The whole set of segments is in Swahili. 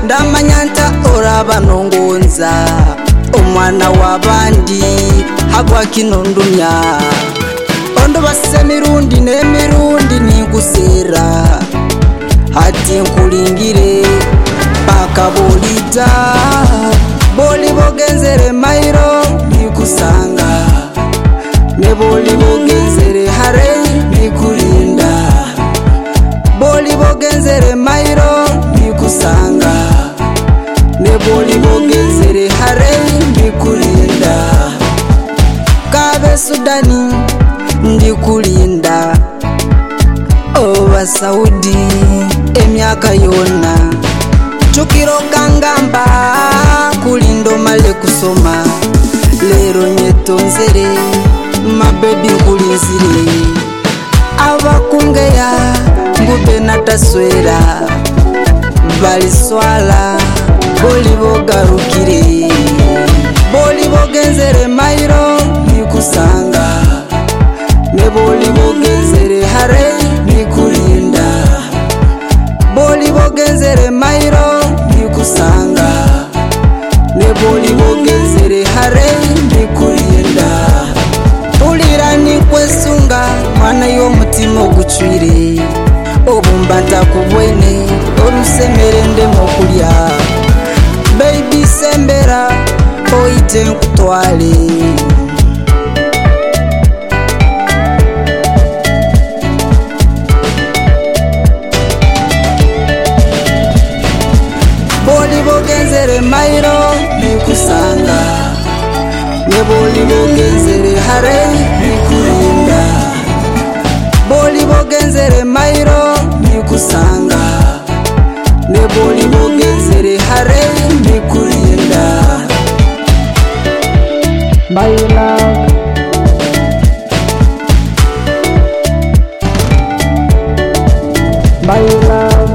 ndamanyanta oraba nongonza omwana wabandi hagwa kinondumya ondo base mirundi nemirundi ninkusera hati nkulingire paka bolita boli bogenzere mairo nikusanga ne boli bogenzere hare nikulinda boli bogenzere mairo nikusanga ne boli bogenzere hare nikulinda kabe Sudani ndikulinda oba Saudi emyaka yona chukiro kangamba kulindo male kusoma lero nyetonzere mabebi nkulinzire abakungeya ngube nataswera bali swala boli bogarukire boli bogenzere mairo nikusanga ne boli bogenzere hare nikulinda boli bogenzere mairo nikusanga ne boli bogenzere hare nikulinda ulira nikwesunga mwana y'omutima ogucwire obumbata kubwene orusemere ndemo kulya baby sembera oite nkutwale boli bogenzere mairo nikusanga ne boli bogenzere hare nikulinda boli bogenzere mairo nikusanga ne boli bogenzere hare nikulinda my love my love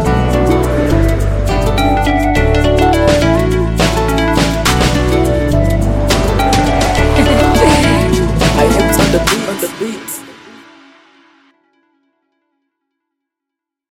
I am on the beat.